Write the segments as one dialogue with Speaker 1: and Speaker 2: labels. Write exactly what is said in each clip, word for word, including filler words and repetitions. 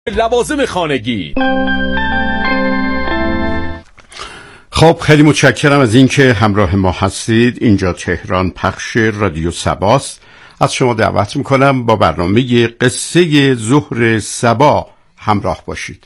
Speaker 1: لوازم خانگی.
Speaker 2: خب خیلی متشکرم از اینکه همراه ما هستید. اینجا تهران پخش رادیو صباست. از شما دعوت میکنم با برنامه قصه ظهر صبا همراه باشید.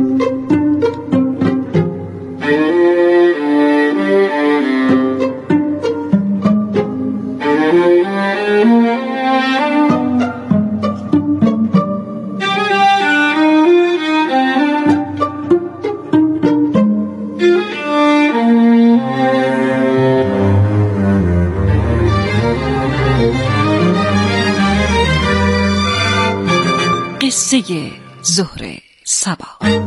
Speaker 3: قصه ظهر صبا.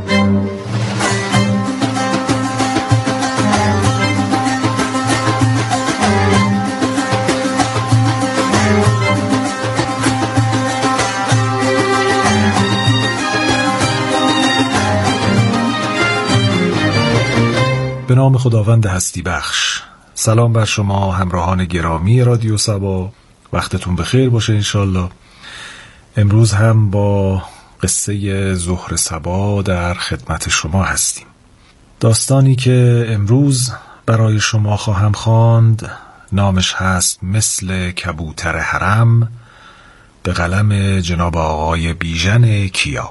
Speaker 4: به نام خداوند هستی بخش. سلام بر شما همراهان گرامی رادیو صبا، وقتتون بخیر باشه انشالله. امروز هم با قصه ظهر صبا در خدمت شما هستیم. داستانی که امروز برای شما خواهم خواند نامش هست مثل کبوتر حرم، به قلم جناب آقای بیژن کیا.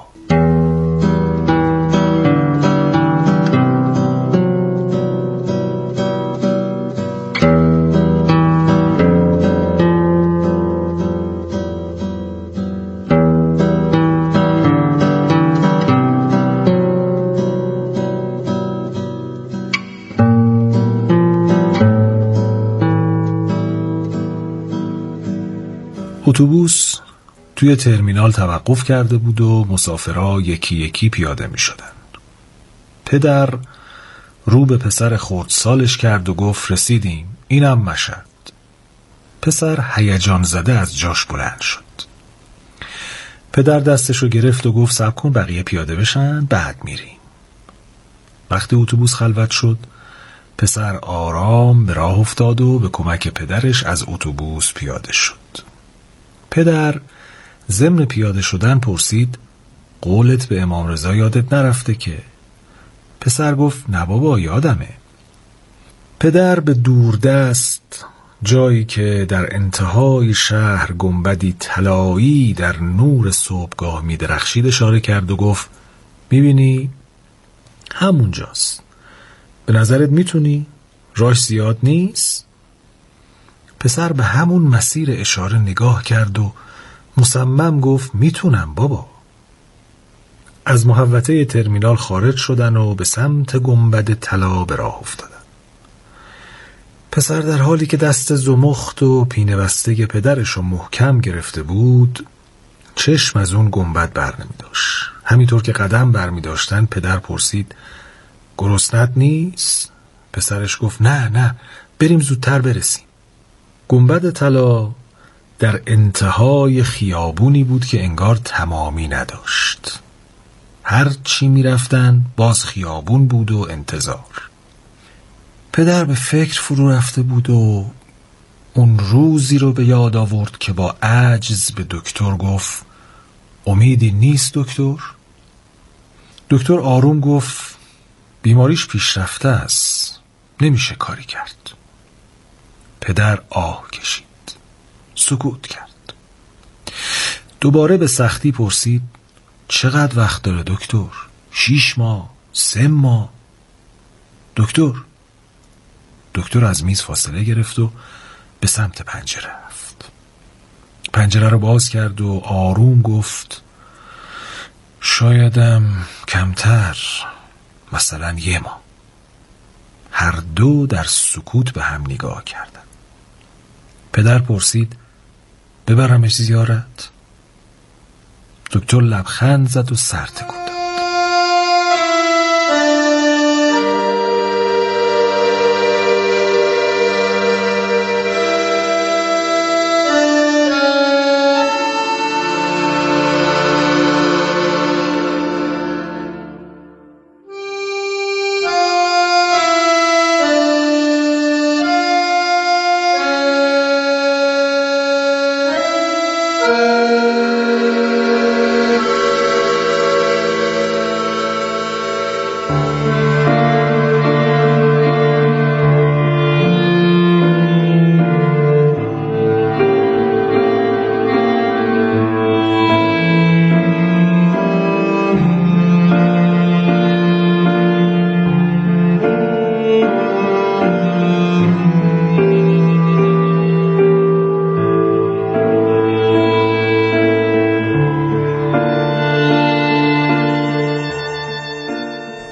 Speaker 4: اتوبوس توی ترمینال توقف کرده بود و مسافرها یکی یکی پیاده می شدن. پدر رو به پسر خردسالش کرد و گفت رسیدیم، اینم مشهد. پسر هیجان زده از جاش بلند شد. پدر دستشو گرفت و گفت صبر کن بقیه پیاده بشن بعد میریم. وقتی اتوبوس خلوت شد پسر آرام به راه افتاد و به کمک پدرش از اتوبوس پیاده شد. پدر ضمن پیاده شدن پرسید قولت به امام رضا یادت نرفته که؟ پسر گفت نه بابا یادمه. پدر به دوردست، جایی که در انتهای شهر گنبدی طلایی در نور صبحگاه می درخشید اشاره کرد و گفت میبینی؟ همونجاست. به نظرت میتونی؟ راهش زیاد نیست؟ پسر به همون مسیر اشاره نگاه کرد و مصمم گفت میتونم بابا. از محوطه ترمینال خارج شدن و به سمت گنبد طلا به راه افتادن. پسر در حالی که دست زمخت و پینه بسته پدرش رو محکم گرفته بود چشم از اون گنبد بر نمی داشت. همینطور که قدم بر می داشتن پدر پرسید گرسنت نیست؟ پسرش گفت نه نه بریم زودتر برسیم. گنبد طلا در انتهای خیابونی بود که انگار تمامی نداشت. هر چی می رفتن باز خیابون بود و انتظار. پدر به فکر فرو رفته بود و اون روزی رو به یاد آورد که با عجز به دکتر گفت امیدی نیست دکتر؟ دکتر آروم گفت بیماریش پیشرفته است، نمیشه کاری کرد. پدر آه کشید، سکوت کرد. دوباره به سختی پرسید چقدر وقت داره دکتر؟ شیش ماه؟ سه ماه؟ دکتر دکتر از میز فاصله گرفت و به سمت پنجره رفت. پنجره رو باز کرد و آروم گفت شایدم کمتر، مثلا یه ماه. هر دو در سکوت به هم نگاه کردند. پدر پرسید ببرمش زیارت؟ دکتر لبخند زد و سر تکون داد.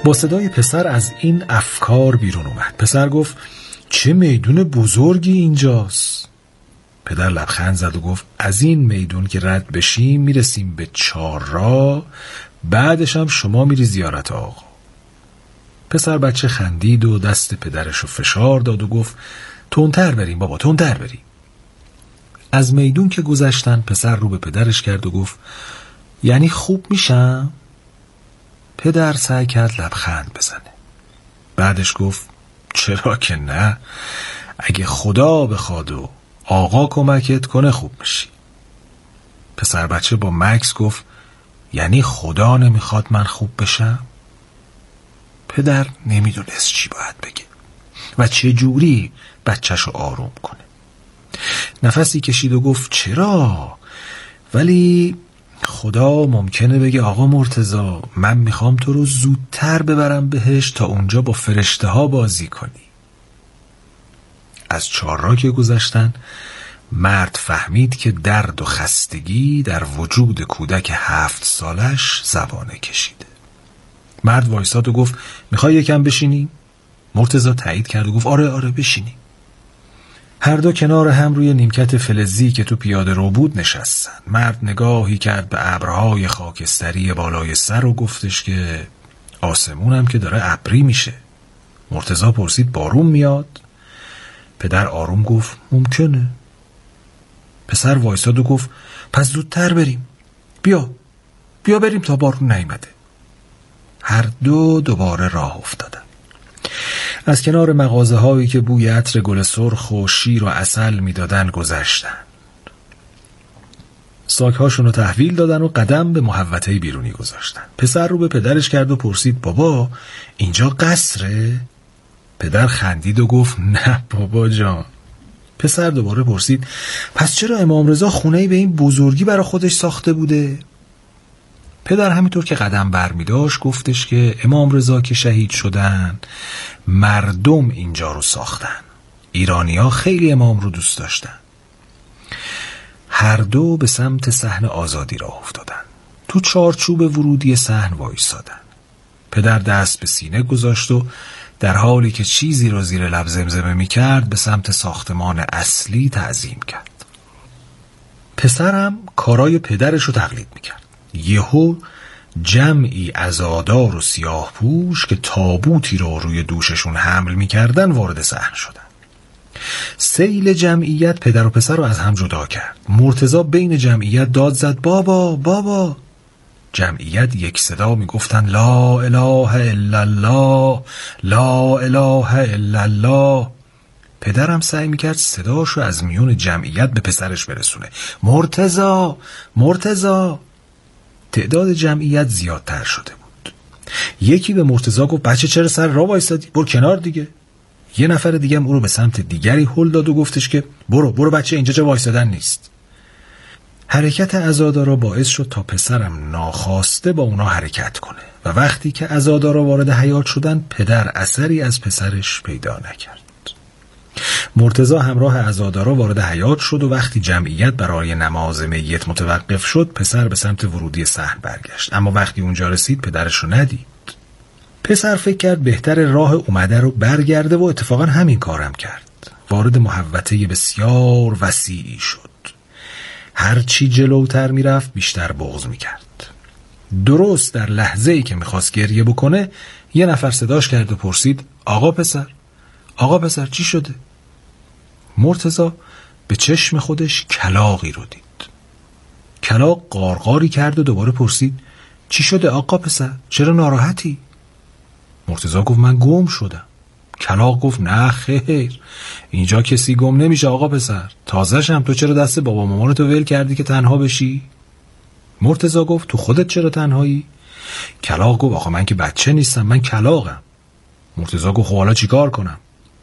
Speaker 4: با صدای پسر از این افکار بیرون اومد. پسر گفت چه میدون بزرگی اینجاست. پدر لبخند زد و گفت از این میدون که رد بشیم میرسیم به چهارراه، بعدش هم شما میری زیارت آقا. پسر بچه خندید و دست پدرشو فشار داد و گفت تندتر بریم بابا، تندتر بریم. از میدون که گذشتن پسر رو به پدرش کرد و گفت یعنی خوب میشم؟ پدر سعی کرد لبخند بزنه. بعدش گفت چرا که نه، اگه خدا بخواد و آقا کمکت کنه خوب میشی. پسر بچه با مکس گفت یعنی خدا نمیخواد من خوب بشم؟ پدر نمیدونست چی باید بگه و چه جوری بچه‌شو آروم کنه. نفسی کشید و گفت چرا؟ ولی خدا ممکنه بگه آقا مرتضی من میخوام تو رو زودتر ببرم بهش تا اونجا با فرشته ها بازی کنی. از چهارراه که گذشتن مرد فهمید که درد و خستگی در وجود کودک هفت سالش زبانه کشیده. مرد وایساد و گفت میخوای یکم بشینی؟ مرتضی تایید کرد و گفت آره آره بشینی. هر دو کنار هم روی نیمکت فلزی که تو پیاده رو بود نشستن. مرد نگاهی کرد به ابرهای خاکستری بالای سر و گفتش که آسمونم که داره ابری میشه. مرتضی پرسید بارون میاد؟ پدر آروم گفت ممکنه. پسر وایساد و گفت پس زودتر بریم، بیا بیا بریم تا بارون نیامده. هر دو دوباره راه افتادن. از کنار مغازه هایی که بوی عطر گل سرخ و شیر و عسل میدادن گذشتن. ساک هاشون رو تحویل دادن و قدم به محوطه بیرونی گذاشتن. پسر رو به پدرش کرد و پرسید بابا اینجا قصره؟ پدر خندید و گفت نه بابا جان. پسر دوباره پرسید پس چرا امام رضا خونه‌ای به این بزرگی برای خودش ساخته بوده؟ پدر همینطور که قدم برمی داشت گفتش که امام رضا که شهید شدن مردم اینجا رو ساختن. ایرانی‌ها خیلی امام رو دوست داشتن. هر دو به سمت صحن آزادی راه افتادن. تو چارچوب ورودی صحن وایسادن. پدر دست به سینه گذاشت و در حالی که چیزی رو زیر لب زمزمه می کرد به سمت ساختمان اصلی تعظیم کرد. پسرم کارای پدرش رو تقلید می کرد. یهو جمعی عزادار و سیاه پوش که تابوتی رو روی دوششون حمل می کردن وارد صحن شدن. سیل جمعیت پدر و پسر رو از هم جدا کرد. مرتضی بین جمعیت داد زد بابا بابا. جمعیت یک صدا می گفتن لا اله الا الله لا اله الا الله. پدرم سعی می کرد صداشو از میون جمعیت به پسرش برسونه. مرتضی مرتضی. تعداد جمعیت زیادتر شده بود. یکی به مرتضی گفت بچه چرا سر راه وایسادی؟ برو کنار دیگه. یه نفر دیگه هم او رو به سمت دیگری هل داد و گفتش که برو برو بچه اینجا جا وایسادن نیست. حرکت عزادارا باعث شد تا پسرم ناخواسته با اونا حرکت کنه و وقتی که عزادارا وارد حیاط شدن پدر اثری از پسرش پیدا نکرد. مرتضی همراه عزادارا وارد حیاط شد و وقتی جمعیت برای نماز میت متوقف شد پسر به سمت ورودی صحن برگشت، اما وقتی اونجا رسید پدرش رو ندید. پسر فکر کرد بهتر راه اومده رو برگرده و اتفاقا همین کارم کرد. وارد محوطه بسیار وسیعی شد. هر چی جلوتر میرفت بیشتر بغض میکرد. درست در لحظه‌ای که میخواست گریه بکنه یه نفر صداش کرد و پرسید آقا پسر آقا پسر چی شده؟ مرتضی به چشم خودش کلاغی رو دید. کلاغ قارقاری کرد و دوباره پرسید چی شده آقا پسر؟ چرا ناراحتی؟ مرتضی گفت من گم شدم. کلاغ گفت نه خیر، اینجا کسی گم نمیشه آقا پسر. تازه شم تو چرا دست بابا مامان تو ول کردی که تنها بشی؟ مرتضی گفت تو خودت چرا تنهایی؟ کلاغ گفت آقا من که بچه نیستم، من کلاغم. مرتضی گفت خب حالا چیکار کنم؟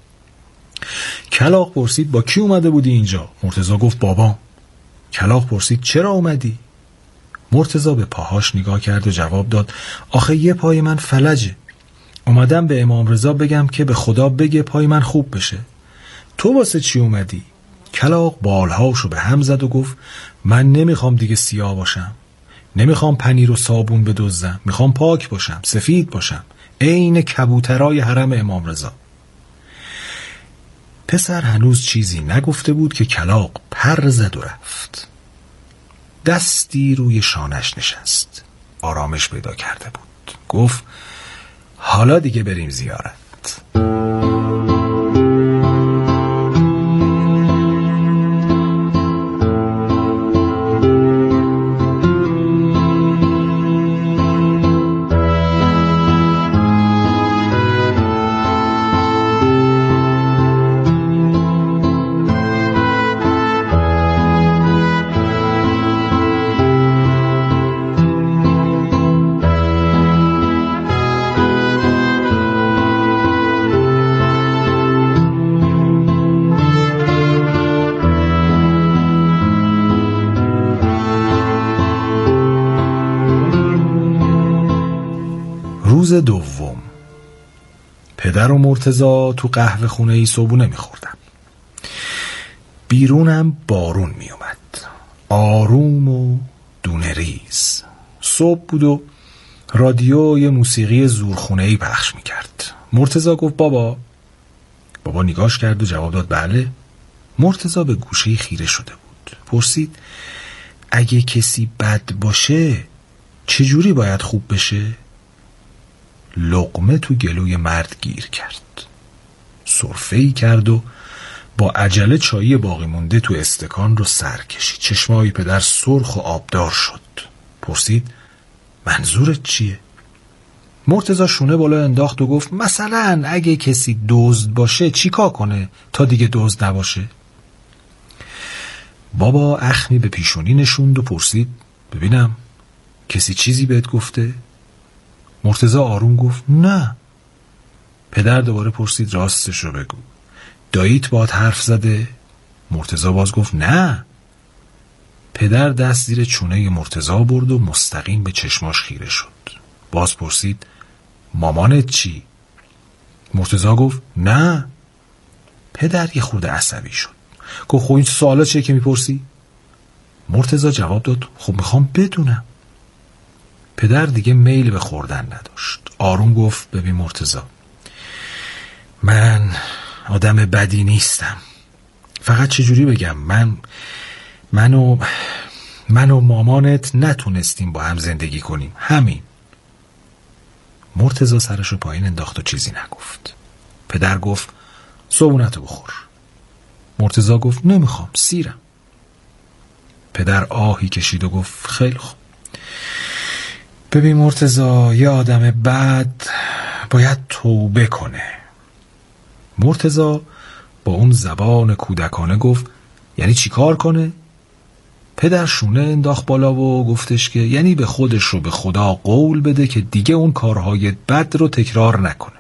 Speaker 4: کلاغ پرسید با کی اومده بودی اینجا؟ مرتضی گفت بابام. کلاغ پرسید چرا اومدی؟ مرتضی به پاهاش نگاه کرد و جواب داد آخه یه پای من فلجه، اومدم به امام رضا بگم که به خدا بگه پای من خوب بشه. تو واسه چی اومدی؟ کلاغ بالهاشو به هم زد و گفت من نمیخوام دیگه سیاه باشم، نمیخوام پنیر و صابون بدزدم، میخوام پاک باشم، سفید باشم، عین کبوترای حرم امام رضا. پسر هنوز چیزی نگفته بود که کلاغ پر زد و رفت. دستی روی شانش نشست. آرامش پیدا کرده بود. گفت حالا دیگه بریم زیارت. روز دوم پدر و مرتضی تو قهوه خونه ای صبحونه میخوردن. بیرونم بارون میومد، آروم و دونه ریز. صبح بود و رادیو یه موسیقی زورخونه ای پخش میکرد. مرتضی گفت بابا. بابا نگاش کرد و جواب داد بله. مرتضی به گوشه خیره شده بود. پرسید اگه کسی بد باشه چجوری باید خوب بشه؟ لقمه تو گلوی مرد گیر کرد. سرفه‌ای کرد و با عجله چایی باقی مونده تو استکان رو سر کشید. چشمای پدر سرخ و آبدار شد. پرسید منظورت چیه؟ مرتضی شونه بالا انداخت و گفت مثلا اگه کسی دزد باشه چیکار کنه تا دیگه دزد نباشه؟ بابا اخمی به پیشونی نشوند و پرسید ببینم کسی چیزی بهت گفته؟ مرتضی آروم گفت نه. پدر دوباره پرسید راستش رو بگو، داییت باهات حرف زده؟ مرتضی باز گفت نه. پدر دست زیر چونه مرتضی برد و مستقیم به چشماش خیره شد. باز پرسید مامانت چی؟ مرتضی گفت نه. پدر یه خورده عصبی شد. گفت خب این سوالا چیه که میپرسی؟ مرتضی جواب داد خب میخوام بدونم. پدر دیگه میل به خوردن نداشت. آروم گفت ببین مرتضی، من آدم بدی نیستم. فقط چجوری بگم، من من و من و مامانت نتونستیم با هم زندگی کنیم، همین. مرتضی سرشو پایین انداخت و چیزی نگفت. پدر گفت صبحونتو بخور. مرتضی گفت نمیخوام، سیرم. پدر آهی کشید و گفت خیلی خوب. ببین مرتضی، یه آدم بد باید توبه کنه. مرتضی با اون زبان کودکانه گفت یعنی چی کار کنه؟ پدر شونه انداخت بالا و گفتش که یعنی به خودش رو به خدا قول بده که دیگه اون کارهای بد رو تکرار نکنه.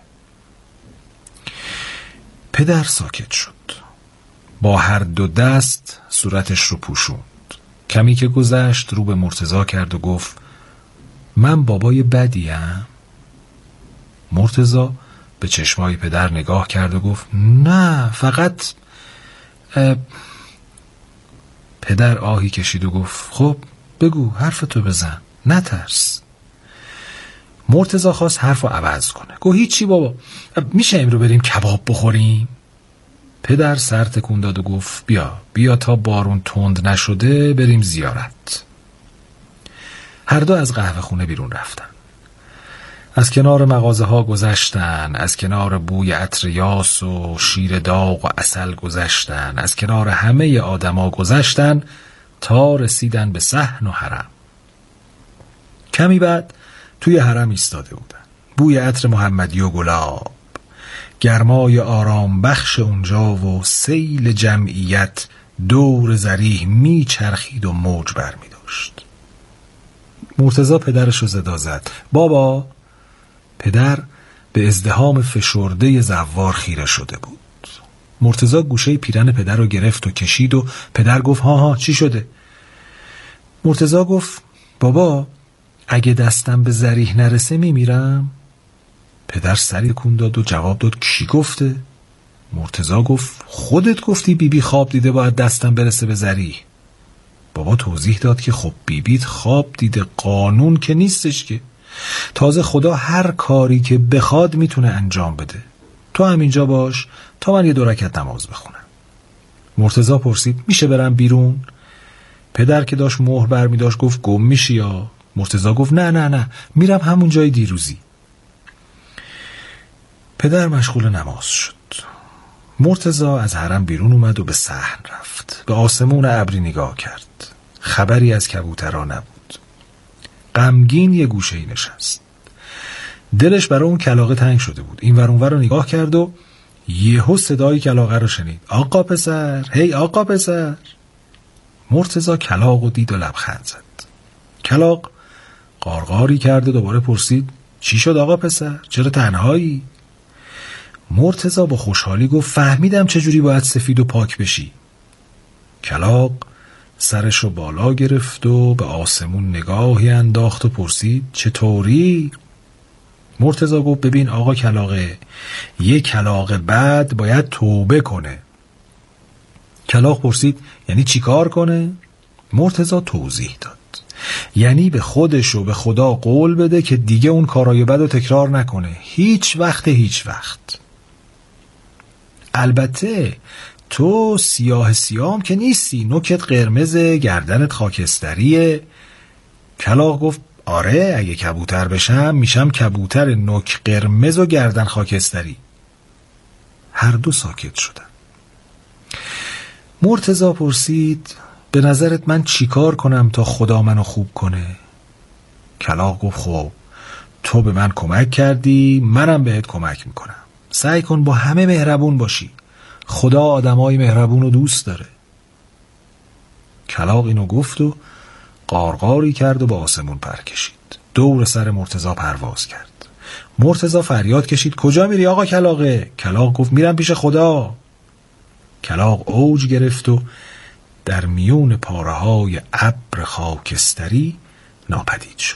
Speaker 4: پدر ساکت شد. با هر دو دست صورتش رو پوشوند. کمی که گذشت رو به مرتضی کرد و گفت من بابای بدیم؟ مرتضی به چشمای پدر نگاه کرد و گفت نه، فقط پدر آهی کشید و گفت خب بگو، حرفتو بزن، نترس. مرتضی خواست حرفو عوض کنه. گفت هیچی بابا، میشه امرو بریم کباب بخوریم؟ پدر سر تکون داد و گفت بیا بیا تا بارون تند نشده بریم زیارت. هر دو از قهوه خونه بیرون رفتن. از کنار مغازه ها گذشتن، از کنار بوی عطر یاس و شیر داغ و عسل گذشتن، از کنار همه آدما گذشتن تا رسیدن به صحن و حرم. کمی بعد توی حرم ایستاده بودن. بوی عطر محمدی و گلاب، گرمای آرام بخش اونجا و سیل جمعیت دور ذریح می چرخید و موج بر می داشت. مرتضی پدرش رو صدا زد بابا. پدر به ازدحام فشرده زوار خیره شده بود. مرتضی گوشه پیرن پدر رو گرفت و کشید و پدر گفت ها ها چی شده؟ مرتضی گفت بابا اگه دستم به ذریح نرسه میمیرم. پدر سری تکون داد و جواب داد کی گفته؟ مرتضی گفت خودت گفتی بیبی بی خواب دیده باید دستم برسه به ذریح. بابا توضیح داد که خب بیبیت خواب دیده، قانون که نیستش که. تازه خدا هر کاری که بخواد میتونه انجام بده. تو همینجا باش تا من یه دو رکعت نماز بخونم. مرتضی پرسید میشه برم بیرون؟ پدر که داشت مهر برمی داشت گفت گم میشی یا؟ مرتضی گفت نه نه نه میرم همون جای دیروزی. پدر مشغول نماز شد. مرتضی از حرم بیرون اومد و به صحن رفت. به آسمون ابری نگاه کرد. خبری از کبوترها نبود. غمگین یه گوشه‌ای نشست. دلش برای اون کلاغه تنگ شده بود. این ور اون ور رو نگاه کرد و یهو صدای کلاغه رو شنید. آقا پسر، هی آقا پسر. مرتضی کلاغ رو دید و لبخند زد. کلاغ قارقاری کرد و دوباره پرسید چی شد آقا پسر؟ چرا تنهایی؟ مرتضی با خوشحالی گفت فهمیدم چجوری باید سفید و پاک بشی. کلاغ سرش رو بالا گرفت و به آسمون نگاهی انداخت و پرسید چطوری؟ مرتضی گفت ببین آقا کلاغه، یه کلاغ بد باید توبه کنه. کلاغ پرسید یعنی چی کار کنه؟ مرتضی توضیح داد یعنی به خودش و به خدا قول بده که دیگه اون کارای بد رو تکرار نکنه، هیچ وقت هیچ وقت. البته تو سیاه سیام که نیستی، نوکت قرمز، گردنت خاکستریه. کلاغ گفت آره اگه کبوتر بشم میشم کبوتر نوک قرمز و گردن خاکستری. هر دو ساکت شدن. مرتضی پرسید به نظرت من چیکار کنم تا خدا منو خوب کنه؟ کلاغ گفت خب تو به من کمک کردی، منم بهت کمک میکنم. سعی کن با همه مهربون باشی. خدا آدمای مهربون رو دوست داره. کلاغ اینو گفت و قارقاری کرد و به آسمون پر کشید. دور سر مرتضی پرواز کرد. مرتضی فریاد کشید کجا میری آقا کلاغه؟ کلاغ گفت میرم پیش خدا. کلاغ اوج گرفت و در میون پاره‌های ابر خاکستری ناپدید شد.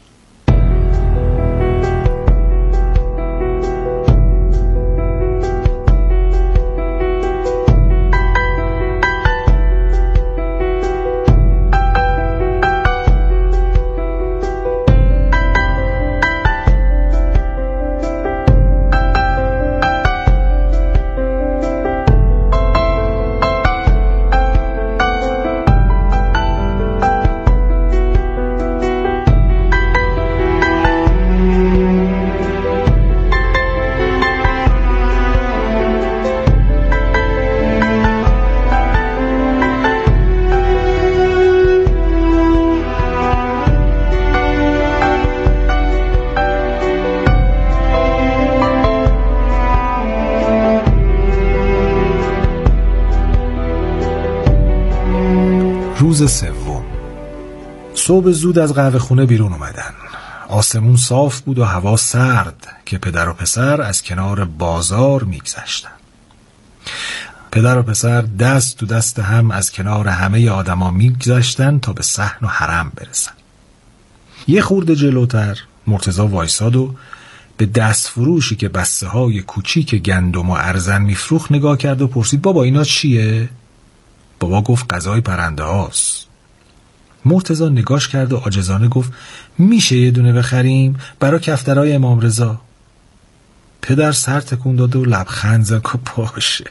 Speaker 4: روز سوم. صبح زود از قهوه خونه بیرون اومدن. آسمون صاف بود و هوا سرد که پدر و پسر از کنار بازار میگذشتن. پدر و پسر دست تو دست هم از کنار همه آدما میگذشتن تا به صحن و حرم برسن. یه خورده جلوتر مرتضی وایساد و به دست فروشی که بسته های کوچیک گندم و ارزن میفروخت نگاه کرد و پرسید بابا اینا چیه؟ بابا گفت غذای پرنده هاست. مرتضی نگاش کرد و عاجزانه گفت میشه یه دونه بخریم برای کفترهای امام رضا؟ پدر سر تکون داد و لبخند زد که باشه.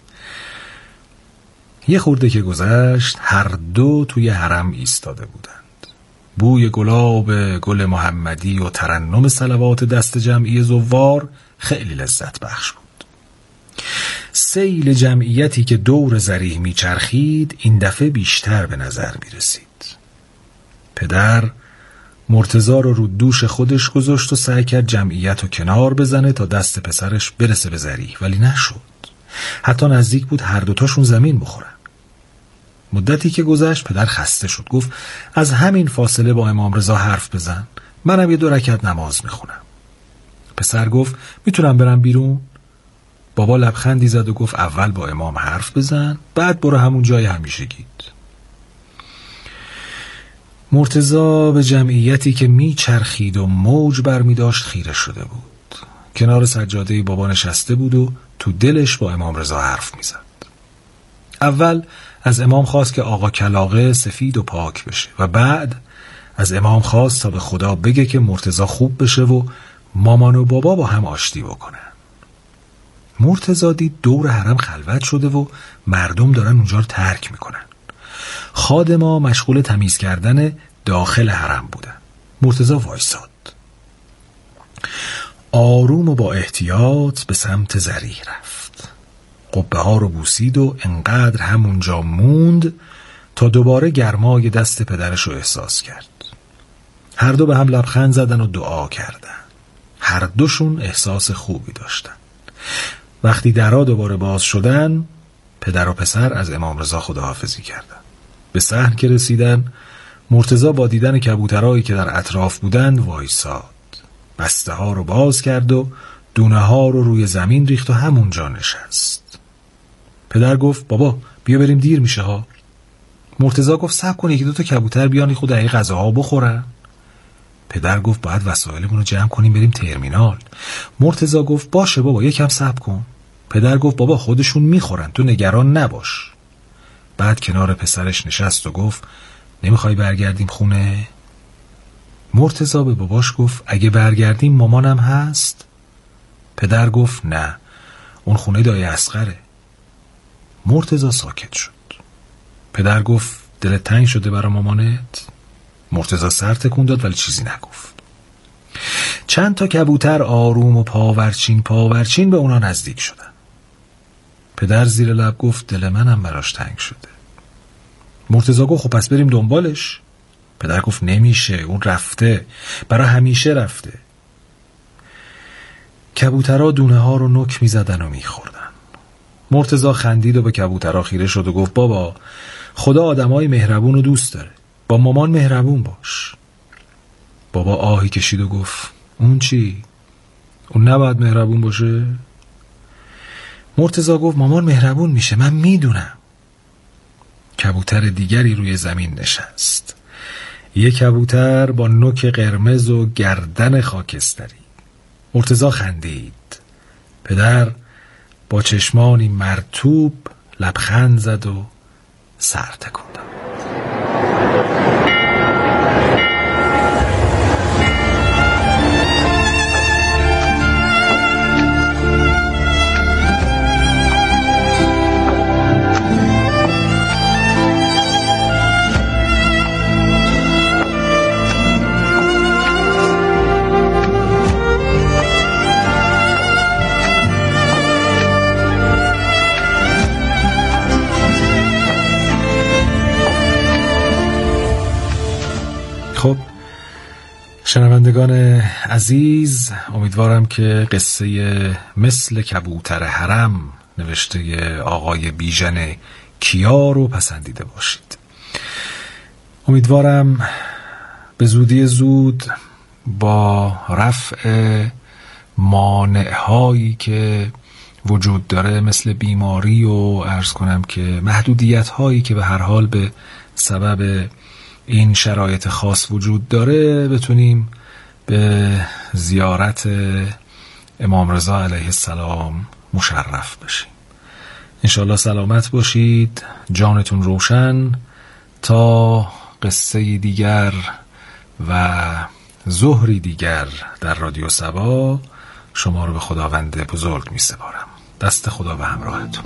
Speaker 4: یه خورده که گذشت هر دو توی حرم ایستاده بودند. بوی گلاب گل محمدی و ترنم صلوات دست جمعی زوار خیلی لذت بخش بود. سیل جمعیتی که دور ذریح میچرخید این دفعه بیشتر به نظر میرسید. پدر مرتضی رو رو دوش خودش گذاشت و سعی کرد جمعیت رو کنار بزنه تا دست پسرش برسه به ذریح، ولی نشد. حتی نزدیک بود هر دوتاشون زمین بخورن. مدتی که گذشت پدر خسته شد. گفت از همین فاصله با امام رضا حرف بزن، منم یه دو رکعت نماز میخونم. پسر گفت میتونم برم بیرون؟ بابا لبخندی زد و گفت اول با امام حرف بزن، بعد برو همون جای همیشگیت. مرتضی به جمعیتی که میچرخید و موج برمی داشت خیره شده بود. کنار سجاده بابا نشسته بود و تو دلش با امام رضا حرف میزد. اول از امام خواست که آقا کلاغه سفید و پاک بشه و بعد از امام خواست تا به خدا بگه که مرتضی خوب بشه و مامان و بابا با هم آشتی بکنن. مرتضی دید دور حرم خلوت شده و مردم دارن اونجا رو ترک میکنن. خادما مشغول تمیز کردن داخل حرم بودن. مرتضی وایساد. آروم و با احتیاط به سمت ذریح رفت. قبه ها رو بوسید و انقدر همونجا موند تا دوباره گرمای دست پدرش رو احساس کرد. هر دو به هم لبخند زدن و دعا کردن. هر دوشون احساس خوبی داشتن. وقتی درها دوباره باز شدن، پدر و پسر از امام رضا خداحافظی کردن. به صحن که رسیدن، مرتضی با دیدن کبوترهایی که در اطراف بودن وایساد. بسته ها رو باز کرد و دونه ها رو روی زمین ریخت و همونجا نشست. پدر گفت بابا بیا بریم دیر میشه ها. مرتضی گفت صبر کن یکی دو تا کبوتر بیان خود این غذاها بخورن. پدر گفت باید وسایلمون رو جمع کنیم بریم ترمینال. مرتضی گفت باشه بابا یکم صبر کن. پدر گفت بابا خودشون میخورن تو نگران نباش. بعد کنار پسرش نشست و گفت نمیخوای برگردیم خونه؟ مرتضی به باباش گفت اگه برگردیم مامانم هست؟ پدر گفت نه اون خونه دایی اصغره. مرتضی ساکت شد. پدر گفت دلت تنگ شده برای مامانت؟ مرتضی سر تکون داد ولی چیزی نگفت. چند تا کبوتر آروم و پاورچین پاورچین به اونا نزدیک شدن. پدر زیر لب گفت دل منم براش تنگ شده. مرتضی گفت خب پس بریم دنبالش. پدر گفت نمیشه اون رفته برای همیشه رفته. کبوترها دونه ها رو نوک می زدن و می خوردن. مرتضی خندید و به کبوترها خیره شد و گفت بابا خدا آدمای مهربون رو دوست داره. با مامان مهربون باش. بابا آهی کشید و گفت اون چی؟ اون نباید مهربون باشه؟ مرتضی گفت مامان مهربون میشه من میدونم. کبوتر دیگری روی زمین نشست. یک کبوتر با نوک قرمز و گردن خاکستری. مرتضی خندید. پدر با چشمانی مرطوب لبخند زد و سر تکون داد. خب شنوندگان عزیز امیدوارم که قصه مثل کبوتر حرم نوشته آقای بیژن کیا رو پسندیده باشید. امیدوارم به زودی زود با رفع مانع‌هایی که وجود داره مثل بیماری و عرض کنم که محدودیت‌هایی که به هر حال به سبب این شرایط خاص وجود داره بتونیم به زیارت امام رضا علیه السلام مشرف بشیم. انشالله سلامت باشید، جانتون روشن. تا قصه دیگر و ظهری دیگر در رادیو صبا شما رو به خداوند بزرگ می سپارم. دست خدا به همراهتون.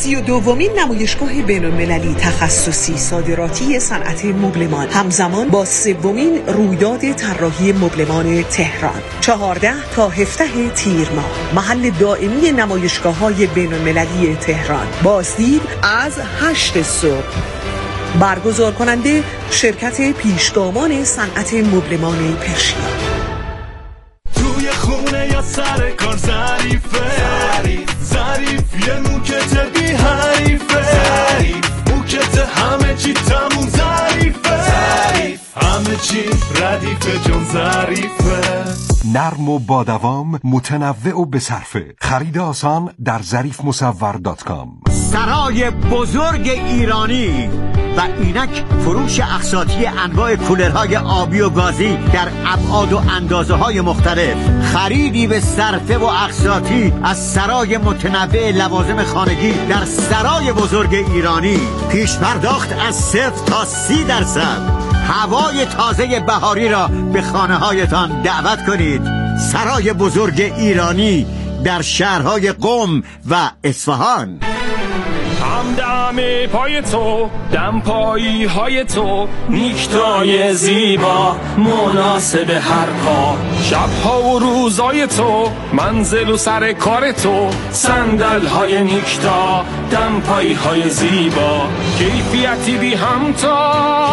Speaker 1: سی و دومین نمایشگاه بین‌المللی تخصصی صادراتی صنعت مبلمان، همزمان با سومین رویداد طراحی مبلمان تهران، چهارده تا هفده تیر ماه. محل دائمی نمایشگاه‌های بین‌المللی تهران. بازدید از هشت صبح. برگزار کننده شرکت پیشگامان صنعت مبلمان پرشیا.
Speaker 5: توی خونه یا سر کار ظریفه، ظریف یه موکت بی حریفه، موکت همه چی تموم ظریفه، همه چی ردیفه جون ظریفه.
Speaker 6: نرم و با دوام، متنوع و بصرفه. خرید آسان در ظریف مصور دات کام.
Speaker 7: سرای بزرگ ایرانی و اینک فروش اقساطی انواع کولرهای آبی و گازی در ابعاد و اندازه‌های مختلف. خریدی به صرفه و اقساطی از سرای متنوع لوازم خانگی در سرای بزرگ ایرانی. پیش پرداخت از صفر تا سی درصد. هوای تازه بهاری را به خانه هایتان دعوت کنید. سرای بزرگ ایرانی در شهرهای قم و اصفهان.
Speaker 5: همدم پای تو، دم پایی های تو، نیکتای زیبا مناسب هر کار. شبها و روزای تو، منزل و سر کار تو، صندل های نیکتا، دم پایی های زیبا، کیفیتی بی همتا،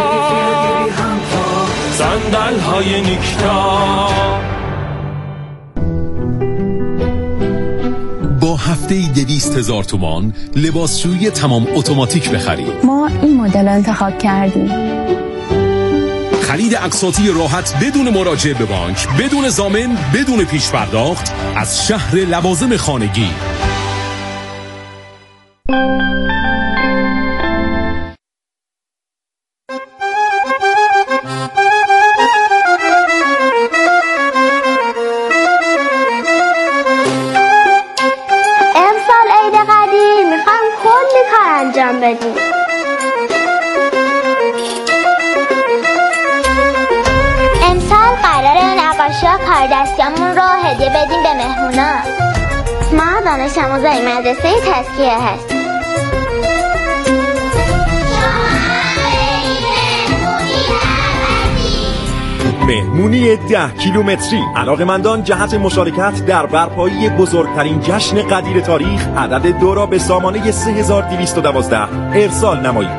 Speaker 5: صندل های نیکتا.
Speaker 8: با هفته‌ای دویست هزار تومان لباسشویی تمام اتوماتیک بخرید.
Speaker 9: ما این مدل انتخاب کردیم.
Speaker 8: خرید اقساطی راحت بدون مراجعه به بانک، بدون ضامن، بدون پیش پرداخت از شهر لوازم خانگی.
Speaker 10: بدیم. امسال قراره نقاشی ها کار دستیامون رو هدیه بدیم به مهمونا. ما دانش آموزای مدرسه تزکیه هستیم.
Speaker 11: مهمونی ده کیلومتری. علاقه‌مندان جهت مشارکت در برپایی بزرگترین جشن قدیر تاریخ عدد دو را به سامانه سه هزار و دویست و دوازده ارسال نمایید.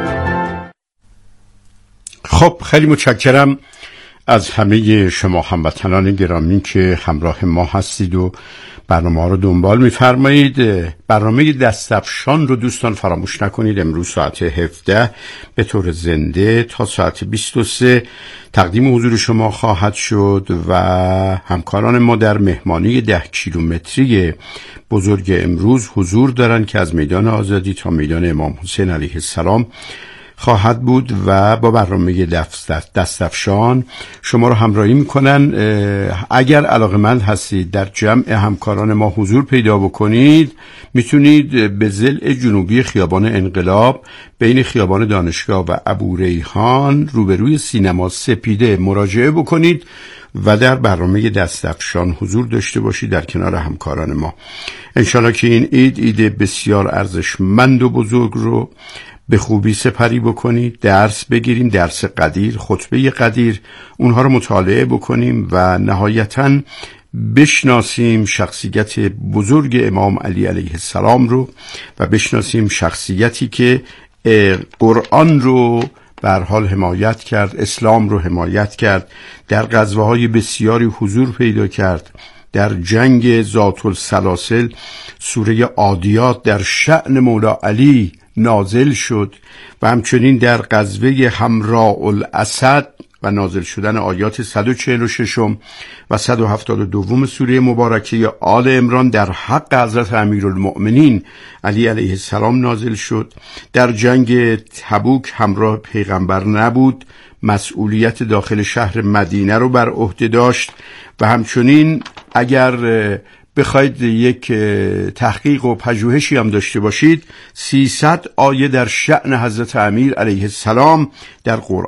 Speaker 2: خب خیلی متشکرم از همه شما هموطنان گرامی که همراه ما هستید و برنامه ها رو دنبال می‌فرمایید. برنامه دستفشان رو دوستان فراموش نکنید. امروز ساعت هفده به طور زنده تا ساعت بیست و سه تقدیم حضور شما خواهد شد و همکاران ما در مهمانی ده کیلومتری بزرگ امروز حضور دارن که از میدان آزادی تا میدان امام حسین علیه السلام خواهد بود و با برنامه دستفشان شما رو همراهی میکنن. اگر علاقه‌مند هستید در جمع همکاران ما حضور پیدا بکنید، میتونید به ضلع جنوبی خیابان انقلاب بین خیابان دانشگاه و ابوریحان روبروی سینما سپیده مراجعه بکنید و در برنامه دستفشان حضور داشته باشید در کنار همکاران ما. انشالله که این عید ایده بسیار ارزشمند و بزرگ رو به خوبی سپری بکنید، درس بگیریم، درس قدیر، خطبه قدیر، اونها رو مطالعه بکنیم و نهایتاً بشناسیم شخصیت بزرگ امام علی علیه السلام رو و بشناسیم شخصیتی که قرآن رو به هر حال حمایت کرد، اسلام رو حمایت کرد، در غزوه‌های بسیاری حضور پیدا کرد. در جنگ ذات السلاسل سوره عادیات در شأن مولا علی نازل شد و همچنین در غزوه حمراء الاسد و نازل شدن آیات صد و چهل و شش و صد و هفتاد و دو سوره مبارکه آل عمران در حق حضرت امیرالمؤمنین علی علیه السلام نازل شد. در جنگ تبوک همراه پیغمبر نبود، مسئولیت داخل شهر مدینه رو بر عهده داشت و همچنین اگر بخواید یک تحقیق و پژوهشی هم داشته باشید، سیصد آیه در شأن حضرت امیر علیه السلام در قرآن